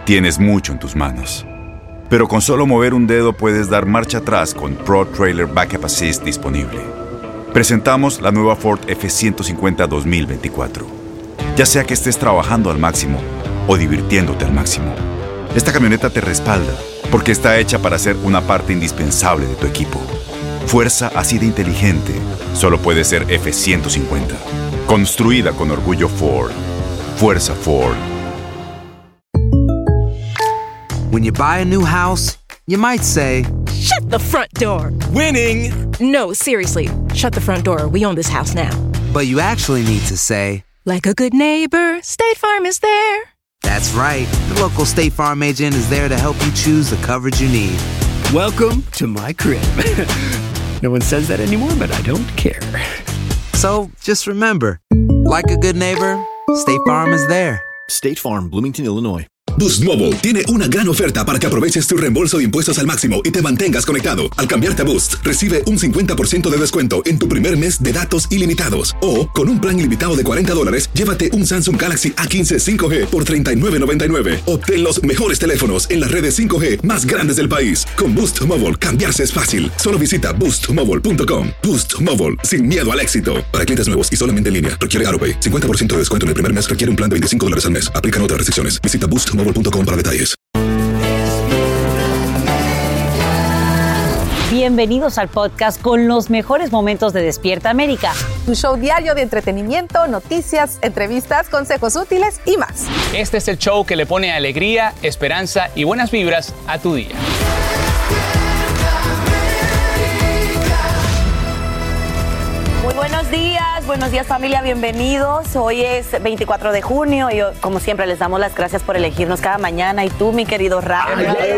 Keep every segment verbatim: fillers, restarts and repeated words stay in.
Tienes mucho en tus manos. Pero con solo mover un dedo puedes dar marcha atrás con Pro Trailer Backup Assist disponible. Presentamos la nueva Ford F ciento cincuenta dos mil veinticuatro. Ya sea que estés trabajando al máximo o divirtiéndote al máximo, esta camioneta te respalda porque está hecha para ser una parte indispensable de tu equipo. Fuerza así de inteligente solo puede ser F ciento cincuenta. Construida con orgullo Ford. Fuerza Ford. When you buy a new house, you might say, "Shut the front door." Winning! No, seriously. Shut the front door. We own this house now. But you actually need to say, like a good neighbor, State Farm is there. That's right. The local State Farm agent is there to help you choose the coverage you need. Welcome to my crib. No one says that anymore, but I don't care. So just remember, like a good neighbor, State Farm is there. State Farm, Bloomington, Illinois. Boost Mobile tiene una gran oferta para que aproveches tu reembolso de impuestos al máximo y te mantengas conectado. Al cambiarte a Boost, recibe un cincuenta por ciento de descuento en tu primer mes de datos ilimitados. O, con un plan ilimitado de cuarenta dólares, llévate un Samsung Galaxy A quince cinco G por treinta y nueve noventa y nueve. Obtén los mejores teléfonos en las redes cinco G más grandes del país. Con Boost Mobile, cambiarse es fácil. Solo visita boost mobile punto com. Boost Mobile, sin miedo al éxito. Para clientes nuevos y solamente en línea, requiere AutoPay. cincuenta por ciento de descuento en el primer mes requiere un plan de veinticinco dólares al mes. Aplican otras restricciones. Visita boost mobile punto com para detalles. Bienvenidos al podcast con los mejores momentos de Despierta América. Un show diario de entretenimiento, noticias, entrevistas, consejos útiles y más. Este es el show que le pone alegría, esperanza y buenas vibras a tu día. Muy buenos días, buenos días familia, bienvenidos. Hoy es veinticuatro de junio y como siempre les damos las gracias por elegirnos cada mañana. Y tú, mi querido Rafa. Ay, ay,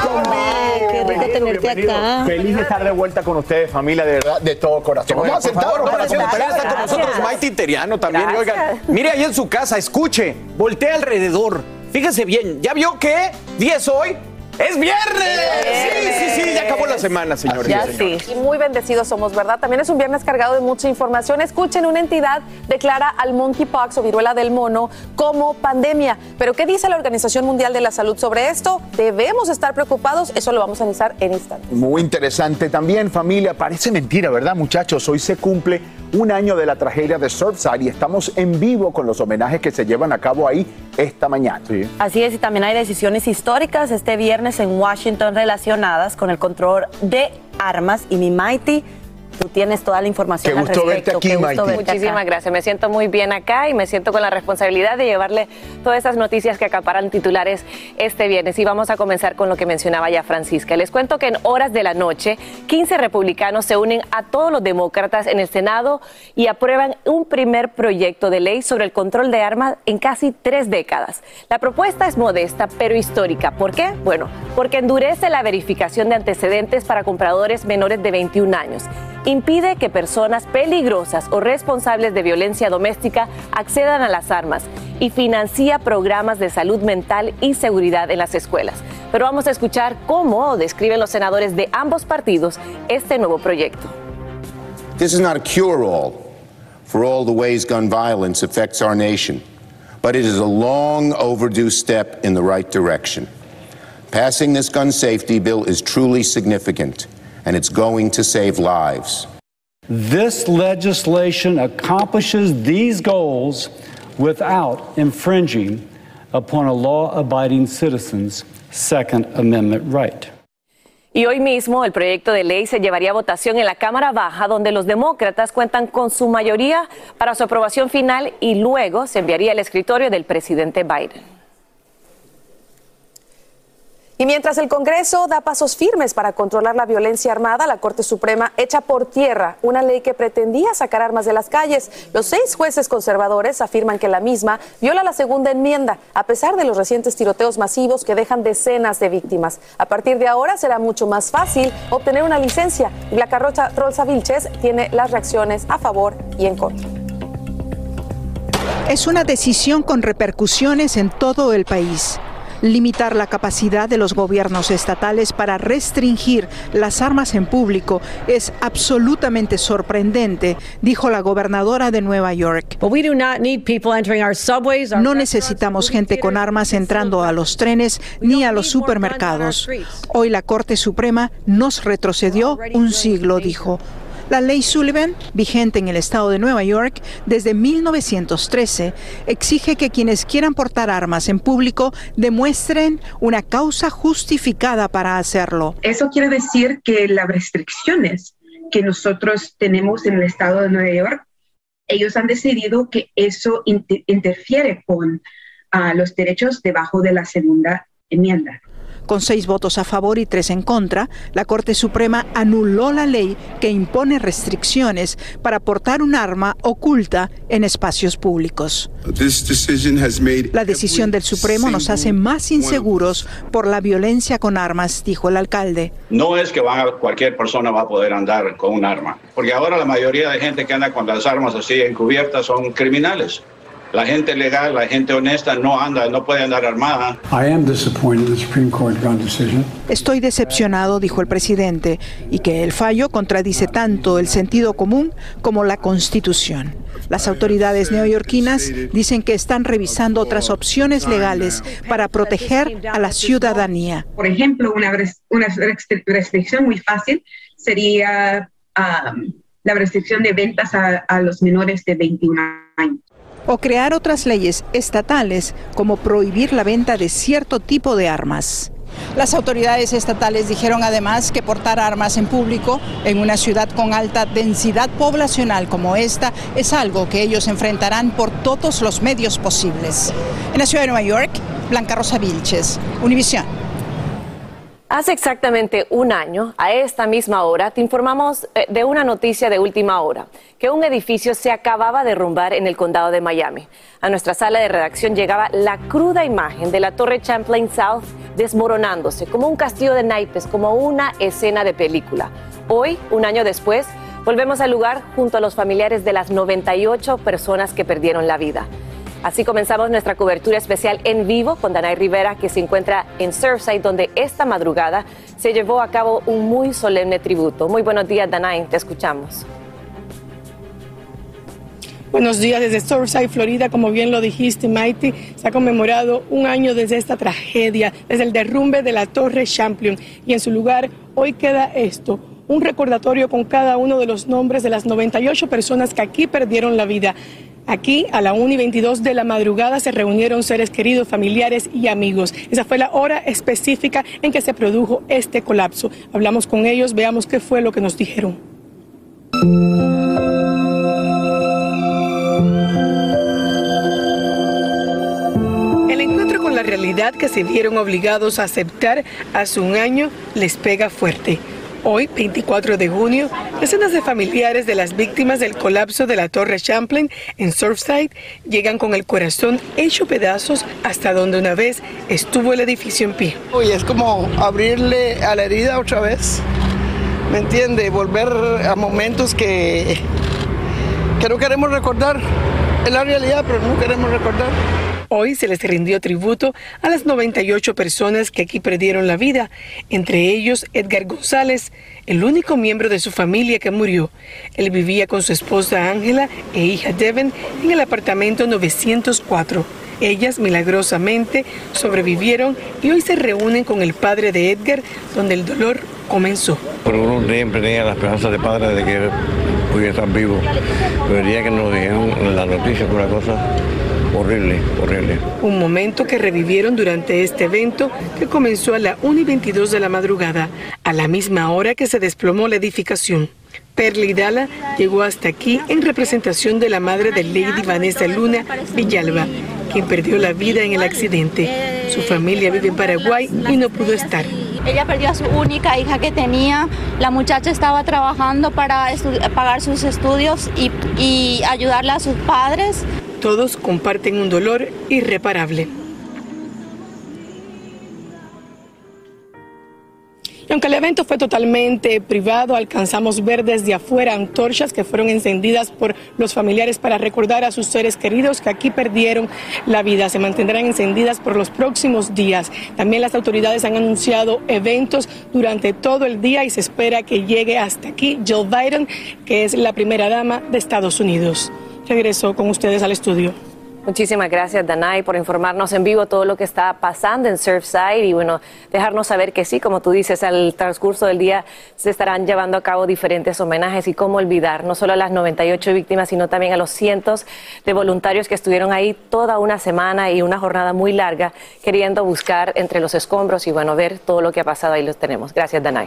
ay, qué rico tenerte acá. Feliz de estar de vuelta con ustedes, familia, de verdad, de todo corazón. Vamos a sentarnos para comenzar. Está con nosotros Maite Interiano también. Y oigan, mire ahí en su casa, escuche, voltee alrededor. Fíjese bien, ¿ya vio qué? diez hoy. ¡Es viernes! Sí, sí, sí, ya acabó la semana, señores. Ya sí. Y muy bendecidos somos, ¿verdad? También es un viernes cargado de mucha información. Escuchen, una entidad declara al monkeypox o viruela del mono como pandemia. ¿Pero qué dice la Organización Mundial de la Salud sobre esto? ¿Debemos estar preocupados? Eso lo vamos a analizar en instantes. Muy interesante también, familia. Parece mentira, ¿verdad, muchachos? Hoy se cumple un año de la tragedia de Surfside y estamos en vivo con los homenajes que se llevan a cabo ahí esta mañana. Sí. Así es, y también hay decisiones históricas este viernes en Washington relacionadas con el control de armas. Y mi Maite, tú tienes toda la información Qué al gusto respecto. verte aquí, Maite. Muchísimas acá. gracias. Me siento muy bien acá y me siento con la responsabilidad de llevarle todas esas noticias que acaparan titulares este viernes. Y vamos a comenzar con lo que mencionaba ya Francisca. Les cuento que en horas de la noche, quince republicanos se unen a todos los demócratas en el Senado y aprueban un primer proyecto de ley sobre el control de armas en casi tres décadas. La propuesta es modesta, pero histórica. ¿Por qué? Bueno, porque endurece la verificación de antecedentes para compradores menores de veintiún años. Impide que personas peligrosas o responsables de violencia doméstica accedan a las armas y financia programas de salud mental y seguridad en las escuelas. Pero vamos a escuchar cómo describen los senadores de ambos partidos este nuevo proyecto. This is not a cure-all for all the ways gun violence affects our nation, but it is a long overdue step in the right direction. Passing this gun safety bill is truly significant, and it's going to save lives. This legislation accomplishes these goals without infringing upon a law-abiding citizen's Second Amendment right. Y hoy mismo el proyecto de ley se llevaría a votación en la Cámara Baja, donde los demócratas cuentan con su mayoría para su aprobación final y luego se enviaría al escritorio del presidente Biden. Y mientras el Congreso da pasos firmes para controlar la violencia armada, la Corte Suprema echa por tierra una ley que pretendía sacar armas de las calles. Los seis jueces conservadores afirman que la misma viola la segunda enmienda, a pesar de los recientes tiroteos masivos que dejan decenas de víctimas. A partir de ahora será mucho más fácil obtener una licencia. Y Blanca Rocha Rolza Vilches tiene las reacciones a favor y en contra. Es una decisión con repercusiones en todo el país. Limitar la capacidad de los gobiernos estatales para restringir las armas en público es absolutamente sorprendente, dijo la gobernadora de Nueva York. No necesitamos gente con armas entrando a los trenes ni a los supermercados. Hoy la Corte Suprema nos retrocedió un siglo, dijo. La ley Sullivan, vigente en el estado de Nueva York desde mil novecientos trece, exige que quienes quieran portar armas en público demuestren una causa justificada para hacerlo. Eso quiere decir que las restricciones que nosotros tenemos en el estado de Nueva York, ellos han decidido que eso inter- interfiere con uh, los derechos debajo de la segunda enmienda. Con seis votos a favor y tres en contra, la Corte Suprema anuló la ley que impone restricciones para portar un arma oculta en espacios públicos. La decisión del Supremo nos hace más inseguros por la violencia con armas, dijo el alcalde. No es que van a, cualquier persona va a poder andar con un arma, porque ahora la mayoría de gente que anda con las armas así encubiertas son criminales. La gente legal, la gente honesta no anda, no puede andar armada. Estoy decepcionado, dijo el presidente, y que el fallo contradice tanto el sentido común como la Constitución. Las autoridades neoyorquinas dicen que están revisando otras opciones legales para proteger a la ciudadanía. Por ejemplo, una, una restricción muy fácil sería um, la restricción de ventas a, a los menores de veintiún años. O crear otras leyes estatales como prohibir la venta de cierto tipo de armas. Las autoridades estatales dijeron además que portar armas en público en una ciudad con alta densidad poblacional como esta es algo que ellos enfrentarán por todos los medios posibles. En la ciudad de Nueva York, Blanca Rosa Vilches, Univisión. Hace exactamente un año, a esta misma hora, te informamos de una noticia de última hora, que un edificio se acababa de derrumbar en el condado de Miami. A nuestra sala de redacción llegaba la cruda imagen de la Torre Champlain South desmoronándose, como un castillo de naipes, como una escena de película. Hoy, un año después, volvemos al lugar junto a los familiares de las noventa y ocho personas que perdieron la vida. Así comenzamos nuestra cobertura especial en vivo con Danay Rivera, que se encuentra en Surfside, donde esta madrugada se llevó a cabo un muy solemne tributo. Muy buenos días, Danay, te escuchamos. Buenos días desde Surfside, Florida. Como bien lo dijiste, Maite, se ha conmemorado un año desde esta tragedia, desde el derrumbe de la Torre Champlain. Y en su lugar, hoy queda esto, un recordatorio con cada uno de los nombres de las noventa y ocho personas que aquí perdieron la vida. Aquí, a la una y veintidós de la madrugada, se reunieron seres queridos, familiares y amigos. Esa fue la hora específica en que se produjo este colapso. Hablamos con ellos, veamos qué fue lo que nos dijeron. El encuentro con la realidad que se vieron obligados a aceptar hace un año les pega fuerte. Hoy, veinticuatro de junio, decenas de familiares de las víctimas del colapso de la Torre Champlain en Surfside llegan con el corazón hecho pedazos hasta donde una vez estuvo el edificio en pie. Hoy es como abrirle a la herida otra vez, ¿me entiende? Volver a momentos que, que no queremos recordar. Es la realidad, pero no queremos recordar. Hoy se les rindió tributo a las noventa y ocho personas que aquí perdieron la vida, entre ellos Edgar González, el único miembro de su familia que murió. Él vivía con su esposa Ángela e hija Devin en el apartamento novecientos cuatro. Ellas milagrosamente sobrevivieron y hoy se reúnen con el padre de Edgar, donde el dolor comenzó. Pero uno siempre tenía la esperanza de padre de que pudiera estar vivo. Pero el día que nos dijeron la noticia fue una cosa horrible, horrible. Un momento que revivieron durante este evento que comenzó a la una y veintidós de la madrugada, a la misma hora que se desplomó la edificación. Perly Dala llegó hasta aquí en representación de la madre de Lady Vanessa Luna Villalba, quien perdió la vida en el accidente. Su familia vive en Paraguay y no pudo estar. Ella perdió a su única hija que tenía. La muchacha estaba trabajando para pagar sus estudios y, y ayudarle a sus padres. Todos comparten un dolor irreparable. Aunque el evento fue totalmente privado, alcanzamos ver desde afuera antorchas que fueron encendidas por los familiares para recordar a sus seres queridos que aquí perdieron la vida. Se mantendrán encendidas por los próximos días. También las autoridades han anunciado eventos durante todo el día y se espera que llegue hasta aquí Jill Biden, que es la primera dama de Estados Unidos. Regreso con ustedes al estudio. Muchísimas gracias, Danay, por informarnos en vivo todo lo que está pasando en Surfside y, bueno, dejarnos saber que sí, como tú dices, al transcurso del día se estarán llevando a cabo diferentes homenajes y cómo olvidar no solo a las noventa y ocho víctimas, sino también a los cientos de voluntarios que estuvieron ahí toda una semana y una jornada muy larga queriendo buscar entre los escombros y, bueno, ver todo lo que ha pasado. Ahí los tenemos. Gracias, Danay.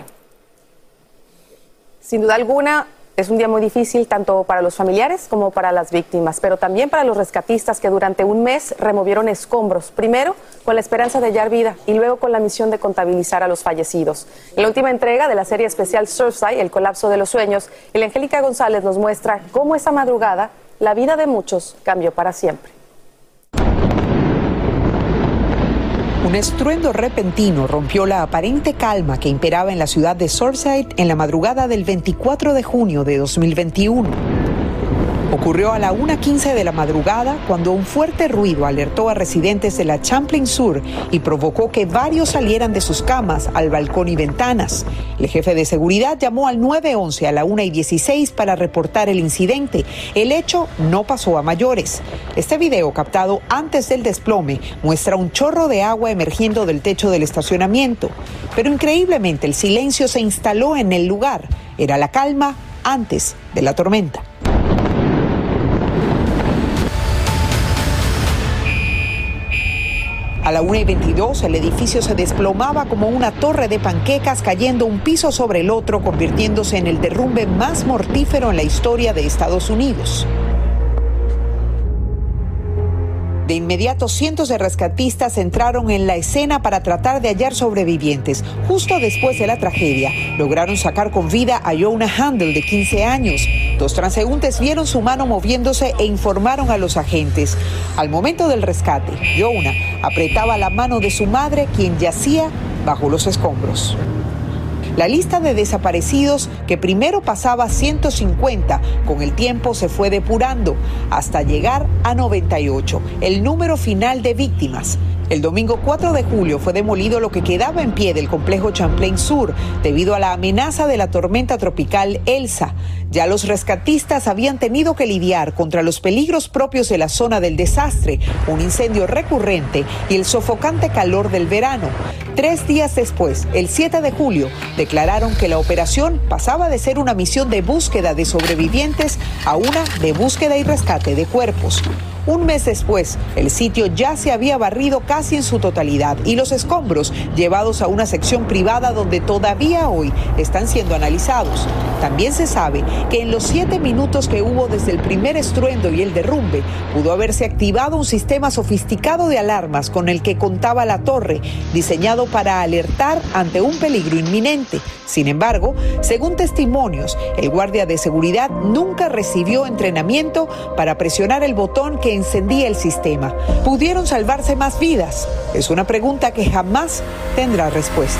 Sin duda alguna, es un día muy difícil tanto para los familiares como para las víctimas, pero también para los rescatistas que durante un mes removieron escombros, primero con la esperanza de hallar vida y luego con la misión de contabilizar a los fallecidos. En la última entrega de la serie especial Surfside, El colapso de los sueños, el Angélica González nos muestra cómo esa madrugada la vida de muchos cambió para siempre. Un estruendo repentino rompió la aparente calma que imperaba en la ciudad de Surfside en la madrugada del veinticuatro de junio de dos mil veintiuno. Ocurrió a la una quince de la madrugada cuando un fuerte ruido alertó a residentes de la Champlain Sur y provocó que varios salieran de sus camas al balcón y ventanas. El jefe de seguridad llamó al nueve once a la una y dieciséis para reportar el incidente. El hecho no pasó a mayores. Este video, captado antes del desplome, muestra un chorro de agua emergiendo del techo del estacionamiento. Pero increíblemente el silencio se instaló en el lugar. Era la calma antes de la tormenta. A la una y veintidós, el edificio se desplomaba como una torre de panquecas, cayendo un piso sobre el otro, convirtiéndose en el derrumbe más mortífero en la historia de Estados Unidos. De inmediato, cientos de rescatistas entraron en la escena para tratar de hallar sobrevivientes. Justo después de la tragedia, lograron sacar con vida a Yona Handel, de quince años. Dos transeúntes vieron su mano moviéndose e informaron a los agentes. Al momento del rescate, Yona apretaba la mano de su madre, quien yacía bajo los escombros. La lista de desaparecidos, que primero pasaba a ciento cincuenta, con el tiempo se fue depurando hasta llegar a noventa y ocho, el número final de víctimas. El domingo cuatro de julio fue demolido lo que quedaba en pie del complejo Champlain Sur debido a la amenaza de la tormenta tropical Elsa. Ya los rescatistas habían tenido que lidiar contra los peligros propios de la zona del desastre, un incendio recurrente y el sofocante calor del verano. Tres días después, el siete de julio, declararon que la operación pasaba de ser una misión de búsqueda de sobrevivientes a una de búsqueda y rescate de cuerpos. Un mes después, el sitio ya se había barrido casi en su totalidad y los escombros llevados a una sección privada donde todavía hoy están siendo analizados. También se sabe que en los siete minutos que hubo desde el primer estruendo y el derrumbe, pudo haberse activado un sistema sofisticado de alarmas con el que contaba la torre, diseñado para alertar ante un peligro inminente. Sin embargo, según testimonios, el guardia de seguridad nunca recibió entrenamiento para presionar el botón que encendía el sistema. ¿Pudieron salvarse más vidas? Es una pregunta que jamás tendrá respuesta.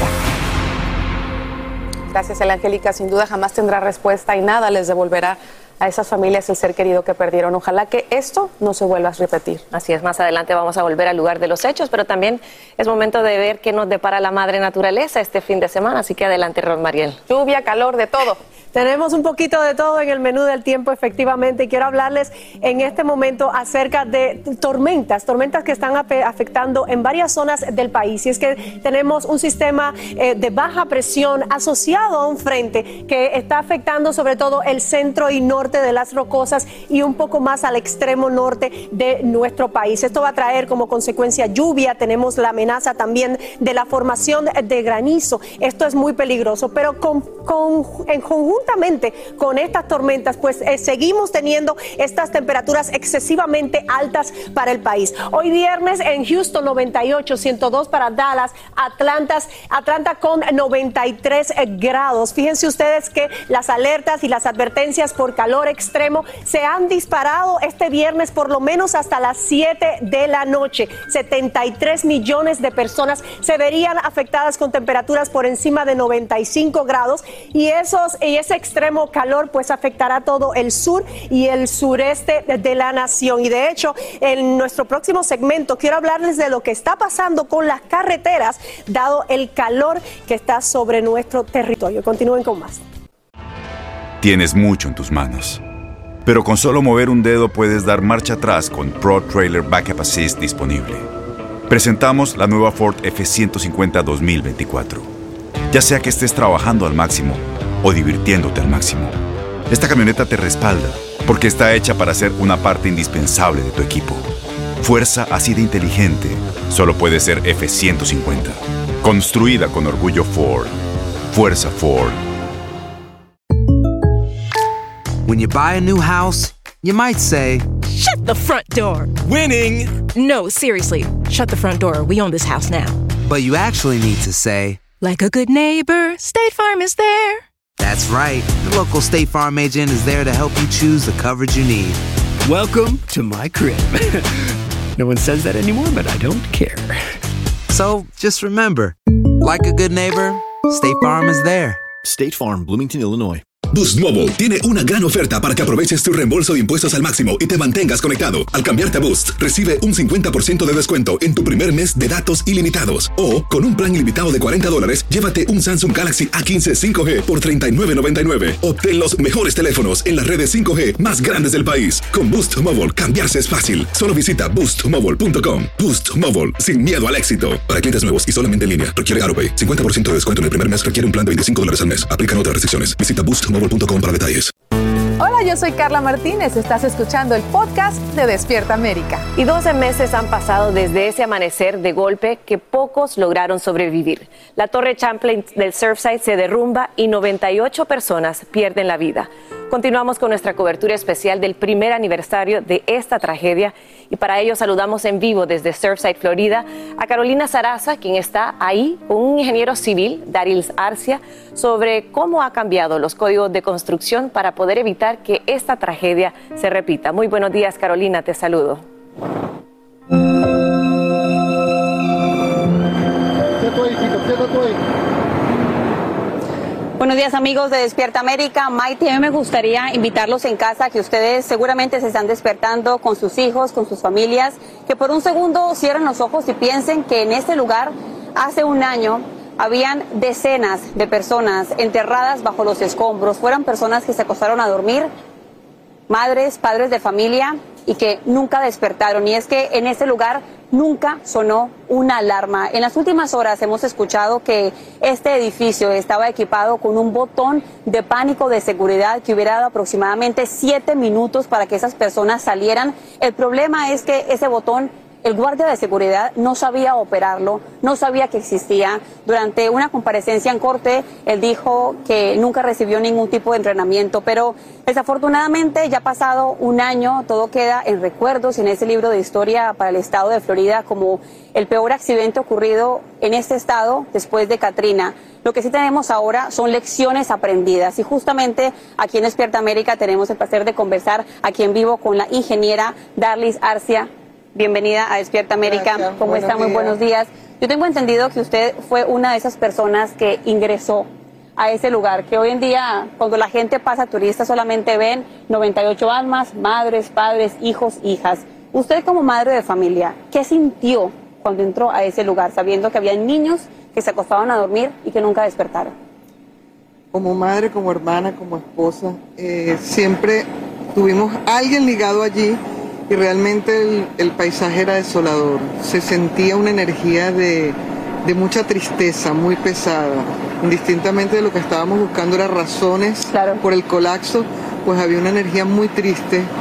Gracias, Elia Angélica. Sin duda jamás tendrá respuesta y nada les devolverá a esas familias el ser querido que perdieron. Ojalá que esto no se vuelva a repetir. Así es, más adelante vamos a volver al lugar de los hechos, pero también es momento de ver qué nos depara la madre naturaleza este fin de semana. Así que adelante, Ron Mariel. Lluvia, calor, de todo. Tenemos un poquito de todo en el menú del tiempo, efectivamente, y quiero hablarles en este momento acerca de tormentas, tormentas que están afectando en varias zonas del país. Y es que tenemos un sistema eh, de baja presión asociado a un frente que está afectando sobre todo el centro y norte de las Rocosas y un poco más al extremo norte de nuestro país. Esto va a traer como consecuencia lluvia, tenemos la amenaza también de la formación de granizo. Esto es muy peligroso, pero con, con, en conjunto juntamente con estas tormentas, pues eh, seguimos teniendo estas temperaturas excesivamente altas para el país. Hoy viernes en Houston noventa y ocho, ciento dos para Dallas, Atlanta, Atlanta con noventa y tres grados. Fíjense ustedes que las alertas y las advertencias por calor extremo se han disparado este viernes por lo menos hasta las siete de la noche. setenta y tres millones de personas se verían afectadas con temperaturas por encima de noventa y cinco grados y, esos, y ese extremo calor pues afectará todo el sur y el sureste de la nación. Y de hecho, en nuestro próximo segmento quiero hablarles de lo que está pasando con las carreteras dado el calor que está sobre nuestro territorio. Continúen con más. Tienes mucho en tus manos, pero con solo mover un dedo puedes dar marcha atrás con Pro Trailer Backup Assist disponible. Presentamos la nueva Ford F ciento cincuenta dos mil veinticuatro. Ya sea que estés trabajando al máximo o divirtiéndote al máximo, esta camioneta te respalda porque está hecha para ser una parte indispensable de tu equipo. Fuerza así de inteligente solo puede ser F ciento cincuenta. Construida con orgullo Ford. Fuerza Ford. When you buy a new house, you might say, "Shut the front door." Winning. No, seriously. Shut the front door. We own this house now. But you actually need to say, like a good neighbor, State Farm is there. That's right. The local State Farm agent is there to help you choose the coverage you need. Welcome to my crib. No one says that anymore, but I don't care. So just remember, like a good neighbor, State Farm is there. State Farm, Bloomington, Illinois. Boost Mobile tiene una gran oferta para que aproveches tu reembolso de impuestos al máximo y te mantengas conectado. Al cambiarte a Boost, recibe un cincuenta por ciento de descuento en tu primer mes de datos ilimitados. O, con un plan ilimitado de cuarenta dólares, llévate un Samsung Galaxy A quince cinco G por treinta y nueve noventa y nueve. Obtén los mejores teléfonos en las redes cinco G más grandes del país. Con Boost Mobile, cambiarse es fácil. Solo visita boost mobile punto com. Boost Mobile, sin miedo al éxito. Para clientes nuevos y solamente en línea, requiere AutoPay. cincuenta por ciento de descuento en el primer mes requiere un plan de veinticinco dólares al mes. Aplican otras restricciones. Visita boost mobile punto com para detalles. Hola, yo soy Carla Martínez. Estás escuchando el podcast de Despierta América. Y doce meses han pasado desde ese amanecer de golpe que pocos lograron sobrevivir. La Torre Champlain del Surfside se derrumba y noventa y ocho personas pierden la vida. Continuamos con nuestra cobertura especial del primer aniversario de esta tragedia y para ello saludamos en vivo desde Surfside, Florida, a Carolina Sarasa, quien está ahí con un ingeniero civil, Darils Arcia, sobre cómo ha cambiado los códigos de construcción para poder evitar que esta tragedia se repita. Muy buenos días, Carolina, te saludo. Buenos días, amigos de Despierta América. Maite, a mí me gustaría invitarlos en casa, que ustedes seguramente se están despertando con sus hijos, con sus familias, que por un segundo cierren los ojos y piensen que en este lugar hace un año habían decenas de personas enterradas bajo los escombros. Fueron personas que se acostaron a dormir, madres, padres de familia, y que nunca despertaron. Y es que en este lugar nunca sonó una alarma. En las últimas horas hemos escuchado que este edificio estaba equipado con un botón de pánico de seguridad que hubiera dado aproximadamente siete minutos para que esas personas salieran. El problema es que ese botón, el guardia de seguridad no sabía operarlo, no sabía que existía. Durante una comparecencia en corte, él dijo que nunca recibió ningún tipo de entrenamiento, pero desafortunadamente ya ha pasado un año, todo queda en recuerdos y en ese libro de historia para el estado de Florida como el peor accidente ocurrido en este estado después de Katrina. Lo que sí tenemos ahora son lecciones aprendidas y justamente aquí en Despierta América tenemos el placer de conversar aquí en vivo con la ingeniera Darlis Arcia. Bienvenida a Despierta América. Gracias. ¿Cómo Buenos está? Muy días. buenos días. Yo tengo entendido que usted fue una de esas personas que ingresó a ese lugar, que hoy en día, cuando la gente pasa turista, solamente ven noventa y ocho almas, madres, padres, hijos, hijas. Usted como madre de familia, ¿qué sintió cuando entró a ese lugar, sabiendo que había niños que se acostaban a dormir y que nunca despertaron? Como madre, como hermana, como esposa, eh, siempre tuvimos a alguien ligado allí. Y realmente el, el paisaje era desolador, se sentía una energía de, de mucha tristeza, muy pesada. Indistintamente de lo que estábamos buscando era razones claro. por el colapso, pues había una energía muy triste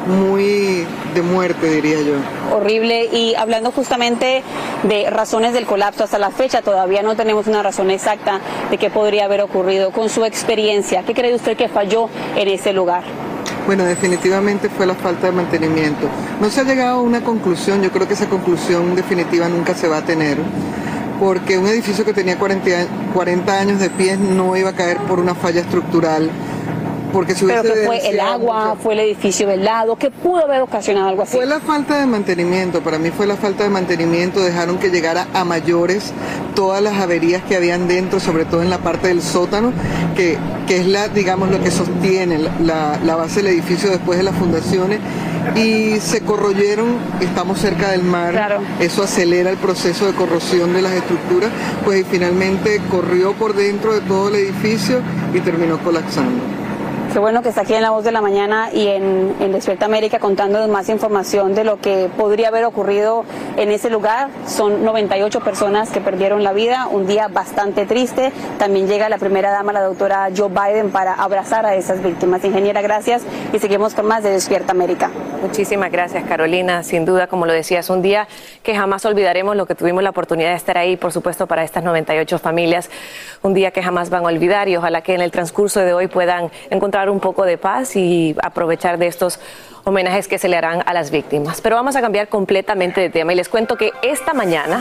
muy de muerte, diría yo. Horrible. Y hablando justamente de razones del colapso, hasta la fecha todavía no tenemos una razón exacta de qué podría haber ocurrido. Con su experiencia, ¿qué cree usted que falló en ese lugar? Bueno, definitivamente fue la falta de mantenimiento. No se ha llegado a una conclusión, yo creo que esa conclusión definitiva nunca se va a tener, porque un edificio que tenía cuarenta años de pie no iba a caer por una falla estructural. Porque si ¿Pero que fue el agua, mucho, fue el edificio del lado? ¿Qué pudo haber ocasionado algo así? Fue la falta de mantenimiento, para mí fue la falta de mantenimiento, dejaron que llegara a mayores todas las averías que habían dentro, sobre todo en la parte del sótano, que, que es la, digamos, lo que sostiene la, la base del edificio después de las fundaciones, y se corroyeron, estamos cerca del mar, claro. Eso acelera el proceso de corrosión de las estructuras, pues y finalmente corrió por dentro de todo el edificio y terminó colapsando. Qué bueno que está aquí en La Voz de la Mañana y en, en Despierta América contándonos más información de lo que podría haber ocurrido en ese lugar. Son noventa y ocho personas que perdieron la vida, un día bastante triste. También llega la primera dama, la doctora Joe Biden, para abrazar a esas víctimas. Ingeniera, gracias y seguimos con más de Despierta América. Muchísimas gracias, Carolina. Sin duda, como lo decías, un día que jamás olvidaremos, lo que tuvimos la oportunidad de estar ahí, por supuesto, para estas noventa y ocho familias. Un día que jamás van a olvidar y ojalá que en el transcurso de hoy puedan encontrar un poco de paz y aprovechar de estos homenajes que se le harán a las víctimas. Pero vamos a cambiar completamente de tema y les cuento que esta mañana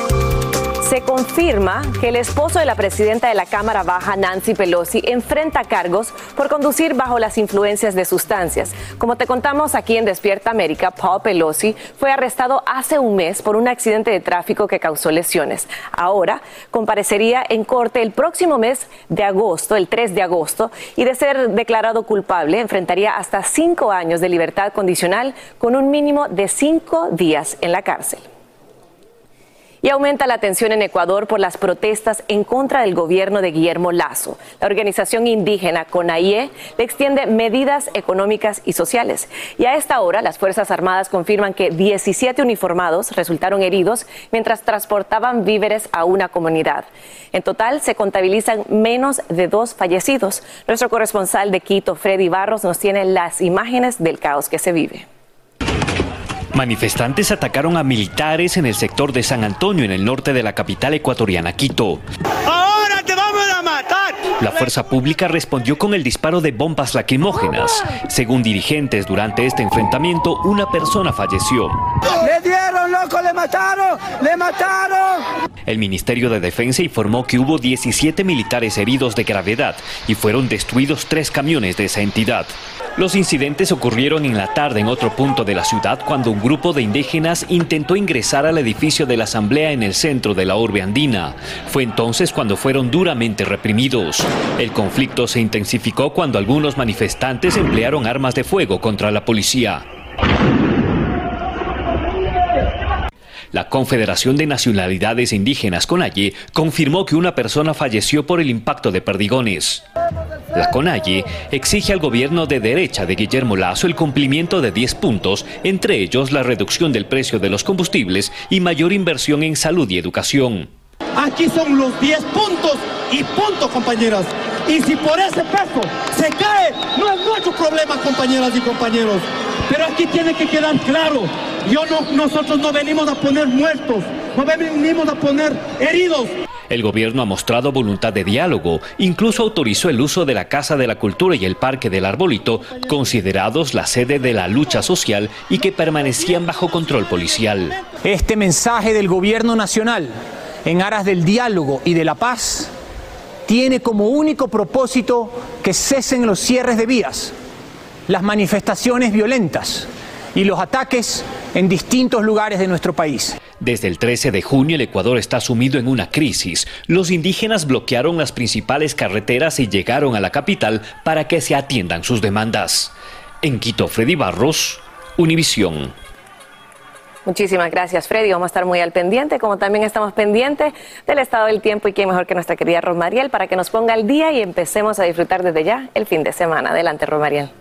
se confirma que el esposo de la presidenta de la Cámara Baja, Nancy Pelosi, enfrenta cargos por conducir bajo las influencias de sustancias. Como te contamos aquí en Despierta América, Paul Pelosi fue arrestado hace un mes por un accidente de tráfico que causó lesiones. Ahora comparecería en corte el próximo mes de agosto, el tres de agosto, y de ser declarado culpable, enfrentaría hasta cinco años de libertad condicional con un mínimo de cinco días en la cárcel. Y aumenta la tensión en Ecuador por las protestas en contra del gobierno de Guillermo Lasso. La organización indígena CONAIE le extiende medidas económicas y sociales. Y a esta hora, las Fuerzas Armadas confirman que diecisiete uniformados resultaron heridos mientras transportaban víveres a una comunidad. En total, se contabilizan menos de dos fallecidos. Nuestro corresponsal de Quito, Freddy Barros, nos tiene las imágenes del caos que se vive. Manifestantes atacaron a militares en el sector de San Antonio, en el norte de la capital ecuatoriana, Quito. ¡Ahora te vamos a matar! La fuerza pública respondió con el disparo de bombas lacrimógenas. Según dirigentes, durante este enfrentamiento, una persona falleció. ¡Le dieron, loco! ¡Le mataron! ¡Le mataron! El Ministerio de Defensa informó que hubo diecisiete militares heridos de gravedad y fueron destruidos tres camiones de esa entidad. Los incidentes ocurrieron en la tarde en otro punto de la ciudad cuando un grupo de indígenas intentó ingresar al edificio de la Asamblea en el centro de la urbe andina. Fue entonces cuando fueron duramente reprimidos. El conflicto se intensificó cuando algunos manifestantes emplearon armas de fuego contra la policía. La Confederación de Nacionalidades Indígenas, CONAIE, confirmó que una persona falleció por el impacto de perdigones. La CONAIE exige al gobierno de derecha de Guillermo Lasso el cumplimiento de diez puntos, entre ellos la reducción del precio de los combustibles y mayor inversión en salud y educación. Aquí son los diez puntos y punto, compañeras. Y si por ese peso se cae, no es nuestro problema, compañeras y compañeros. Pero aquí tiene que quedar claro, yo no, nosotros no venimos a poner muertos, no venimos a poner heridos. El gobierno ha mostrado voluntad de diálogo, incluso autorizó el uso de la Casa de la Cultura y el Parque del Arbolito, considerados la sede de la lucha social y que permanecían bajo control policial. Este mensaje del gobierno nacional, en aras del diálogo y de la paz, tiene como único propósito que cesen los cierres de vías, las manifestaciones violentas y los ataques en distintos lugares de nuestro país. Desde el trece de junio el Ecuador está sumido en una crisis. Los indígenas bloquearon las principales carreteras y llegaron a la capital para que se atiendan sus demandas. En Quito, Freddy Barros, Univisión. Muchísimas gracias, Freddy. Vamos a estar muy al pendiente, como también estamos pendientes del estado del tiempo y qué mejor que nuestra querida Rosmariel para que nos ponga al día y empecemos a disfrutar desde ya el fin de semana. Adelante, Rosmariel.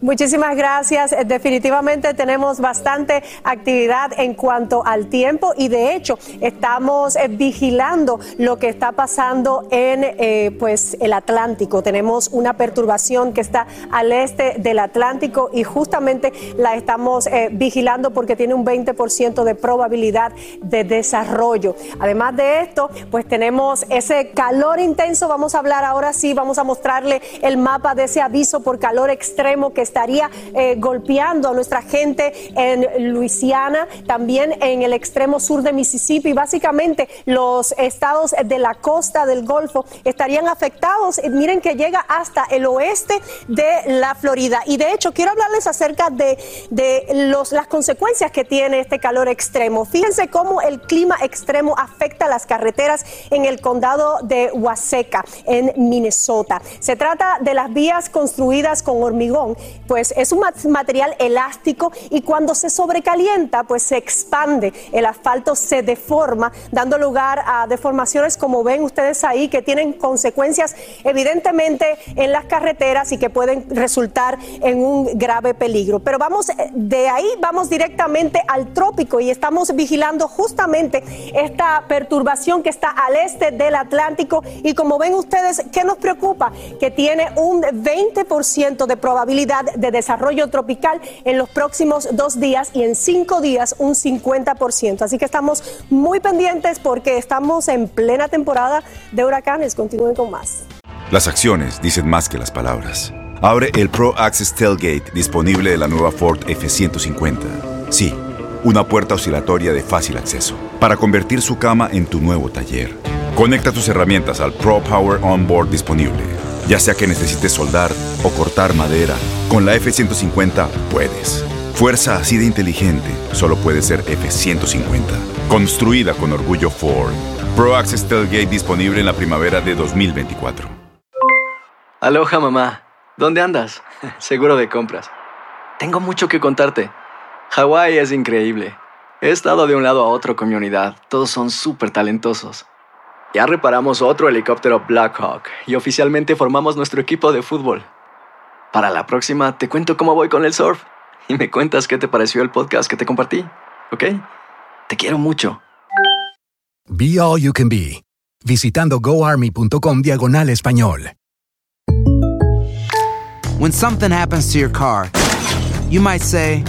Muchísimas gracias. Definitivamente tenemos bastante actividad en cuanto al tiempo y de hecho estamos eh, vigilando lo que está pasando en eh, pues el Atlántico. Tenemos una perturbación que está al este del Atlántico y justamente la estamos eh, vigilando porque tiene un veinte por ciento de probabilidad de desarrollo. Además de esto, pues tenemos ese calor intenso. Vamos a hablar ahora sí, vamos a mostrarle el mapa de ese aviso por calor extremo que estaría eh, golpeando a nuestra gente en Luisiana, también en el extremo sur de Mississippi. Básicamente los estados de la costa del Golfo estarían afectados. Miren que llega hasta el oeste de la Florida y de hecho quiero hablarles acerca de, de los, las consecuencias que tiene este calor extremo. Fíjense cómo el clima extremo afecta las carreteras en el condado de Waseca, en Minnesota. Se trata de las vías construidas con hormigón, pues es un material elástico y cuando se sobrecalienta pues se expande, el asfalto se deforma, dando lugar a deformaciones como ven ustedes ahí que tienen consecuencias evidentemente en las carreteras y que pueden resultar en un grave peligro. Pero vamos de ahí, vamos directamente al trópico y estamos vigilando justamente esta perturbación que está al este del Atlántico y como ven ustedes, ¿qué nos preocupa? Que tiene un veinte por ciento de probabilidad de desarrollo tropical en los próximos dos días y en cinco días un cincuenta por ciento. Así que estamos muy pendientes porque estamos en plena temporada de huracanes. Continúen con más. Las acciones dicen más que las palabras. Abre el Pro Access Tailgate disponible de la nueva Ford F ciento cincuenta. Sí, una puerta oscilatoria de fácil acceso para convertir su cama en tu nuevo taller. Conecta tus herramientas al Pro Power Onboard disponible. Ya sea que necesites soldar o cortar madera, con la F ciento cincuenta puedes. Fuerza así de inteligente solo puede ser F ciento cincuenta. Construida con orgullo Ford. Pro Access Tailgate disponible en la primavera de dos mil veinticuatro. Aloha, mamá. ¿Dónde andas? Seguro de compras. Tengo mucho que contarte. Hawái es increíble. He estado de un lado a otro con mi unidad. Todos son súper talentosos. Ya reparamos otro helicóptero Blackhawk y oficialmente formamos nuestro equipo de fútbol. Para la próxima te cuento cómo voy con el surf y me cuentas qué te pareció el podcast que te compartí, ¿ok? Te quiero mucho. Be All You Can Be, visitando goarmy.com diagonal español. When something happens to your car, you might say,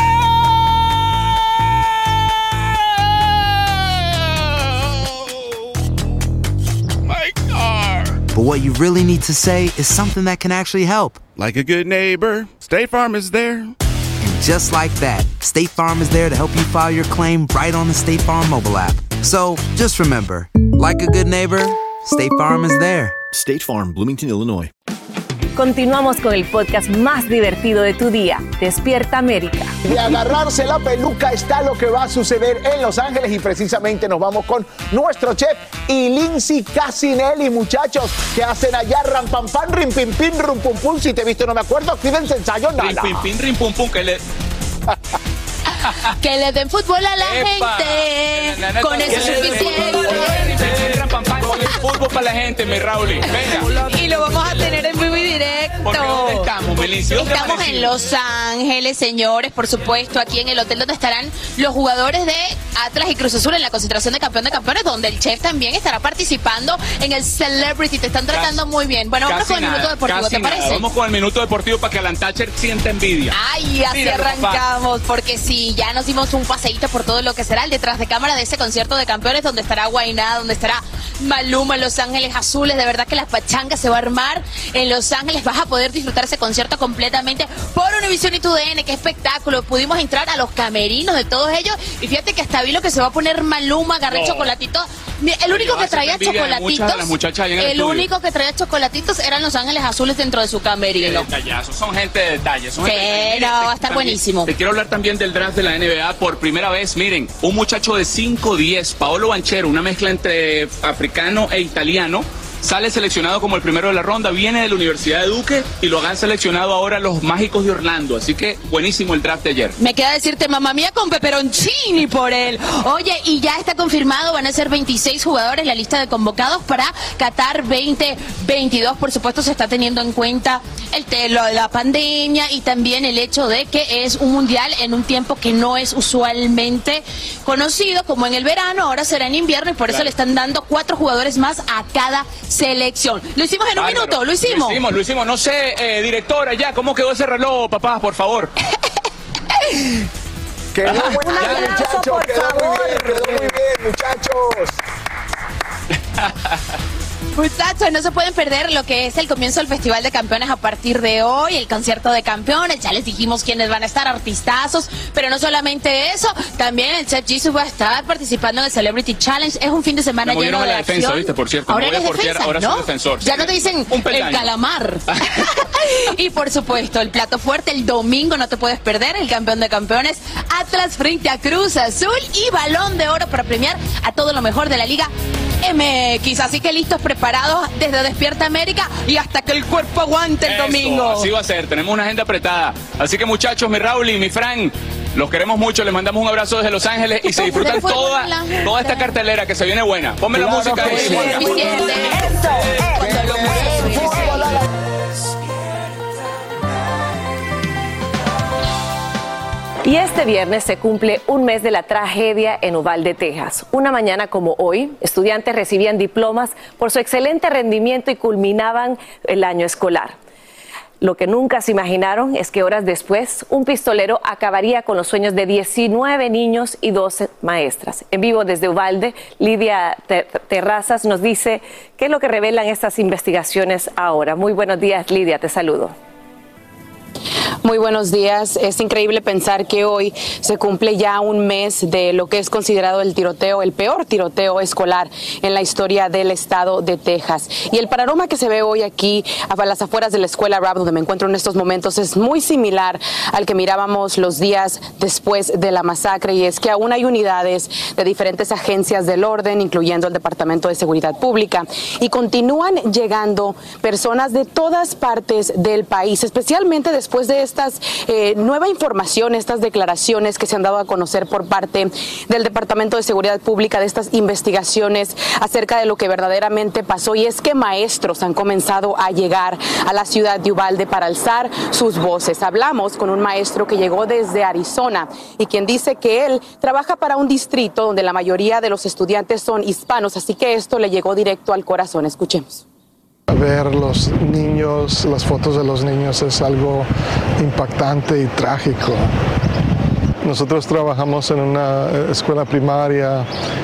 but what you really need to say is something that can actually help. Like a good neighbor, State Farm is there. And just like that, State Farm is there to help you file your claim right on the State Farm mobile app. So just remember, like a good neighbor, State Farm is there. State Farm, Bloomington, Illinois. Continuamos con el podcast más divertido de tu día, Despierta América. De agarrarse la peluca está lo que va a suceder en Los Ángeles y precisamente nos vamos con nuestro chef y Lindsay Casinelli, muchachos, que hacen allá ram pam pam, rim pim pim, rum pum pum. Si te he visto no me acuerdo, actívense ensayo, nada. Rim pim pim, rim pum pum, que le... que le den fútbol a la Epa. gente, Na, na, na, con na, eso es que le den suficiente. Con el fútbol para la gente, mi Raúl. Venga. Y lo vamos a tener en vivo y directo. Porque ¿dónde estamos, Melissa? ¿Dónde Estamos amanecimos? en Los Ángeles, señores, por supuesto, aquí en el hotel donde estarán los jugadores de Atlas y Cruz Azul en la concentración de campeón de campeones, donde el chef también estará participando en el Celebrity. Te están tratando Casi- muy bien. Bueno, vamos Casi con el minuto nada, deportivo, casi ¿te nada. parece? Vamos con el minuto deportivo para que Alan Thatcher sienta envidia. Ay, así Míralo, papá. arrancamos, porque sí, ya nos dimos un paseíto por todo lo que será el detrás de cámara de ese concierto de campeones, donde estará Guainá, donde estará Maluma en Los Ángeles Azules. De verdad que la pachanga se va a armar en Los Ángeles. Vas a poder disfrutar ese concierto completamente por Univision y T U D N. ¡Qué espectáculo! Pudimos entrar a los camerinos de todos ellos y fíjate que hasta vi lo que se va a poner Maluma, agarré No. chocolatito. Mira, el único Oye, que vas a traía hacer envidia de muchas de las chocolatitos, muchachas ahí en el el estudio. único que traía chocolatitos eran Los Ángeles Azules dentro de su camerino. Detallazos, son gente de detalles. Son Sí, gente de detalles. no, Mira, va a te- estar también- buenísimo. Te quiero hablar también del draft de la N B A por primera vez. Miren, un muchacho de cinco diez, Paolo Banchero, una mezcla entre africano e italiano, sale seleccionado como el primero de la ronda, viene de la Universidad de Duke y lo han seleccionado ahora los Mágicos de Orlando. Así que buenísimo el draft de ayer. Me queda decirte, mamá mía, con peperoncini por él. Oye, y ya está confirmado, van a ser veintiséis jugadores la lista de convocados para Qatar veinte veintidós. Por supuesto, se está teniendo en cuenta el telo de la pandemia y también el hecho de que es un mundial en un tiempo que no es usualmente conocido, como en el verano, ahora será en invierno y por Claro. eso le están dando cuatro jugadores más a cada selección. Lo hicimos en un Bárbaro. minuto, lo hicimos. Lo hicimos, lo hicimos. No sé, eh, directora, ya, ¿cómo quedó ese reloj, papá, por favor? Quedó muy Un bien, aplauso, muchachos, por quedó muy favor. bien, quedó muy bien, muchachos. Muchachos, no se pueden perder lo que es el comienzo del Festival de Campeones a partir de hoy, el concierto de campeones, ya les dijimos quiénes van a estar, artistazos, pero no solamente eso, también el Chef Jisoo va a estar participando en el Celebrity Challenge, es un fin de semana Me lleno movieron de a la defensa, acción. ¿viste? Por cierto, Ahora me voy eres a portear, defensa, ahora ¿no? soy defensor. Ya sí. no te dicen Un el peldaño. calamar. Y por supuesto, el plato fuerte, el domingo no te puedes perder, el campeón de campeones, Atlas frente a Cruz Azul y Balón de Oro para premiar a todo lo mejor de la Liga M X. Así que listos, preparados desde Despierta América y hasta que el cuerpo aguante el Eso, domingo. así va a ser, tenemos una agenda apretada. Así que muchachos, mi Raúl y mi Fran, los queremos mucho, les mandamos un abrazo desde Los Ángeles y se disfrutan toda, toda esta cartelera que se viene buena. Ponme la Claro música que ahí, sí. Juanca. Cuando lo mueves. Y este viernes se cumple un mes de la tragedia en Uvalde, Texas. Una mañana como hoy, estudiantes recibían diplomas por su excelente rendimiento y culminaban el año escolar. Lo que nunca se imaginaron es que horas después, un pistolero acabaría con los sueños de diecinueve niños y doce maestras. En vivo desde Uvalde, Lidia Terrazas nos dice qué es lo que revelan estas investigaciones ahora. Muy buenos días, Lidia, te saludo. Muy buenos días. Es increíble pensar que hoy se cumple ya un mes de lo que es considerado el tiroteo, el peor tiroteo escolar en la historia del estado de Texas. Y el panorama que se ve hoy aquí a las afueras de la escuela Rabb, donde me encuentro en estos momentos, es muy similar al que mirábamos los días después de la masacre, y es que aún hay unidades de diferentes agencias del orden, incluyendo el Departamento de Seguridad Pública, y continúan llegando personas de todas partes del país, especialmente después de estas eh, nueva información, estas declaraciones que se han dado a conocer por parte del Departamento de Seguridad Pública, de estas investigaciones acerca de lo que verdaderamente pasó, y es que maestros han comenzado a llegar a la ciudad de Uvalde para alzar sus voces. Hablamos con un maestro que llegó desde Arizona y quien dice que él trabaja para un distrito donde la mayoría de los estudiantes son hispanos, así que esto le llegó directo al corazón. Escuchemos. Ver los niños, las fotos de los niños es algo impactante y trágico. Nosotros trabajamos en una escuela primaria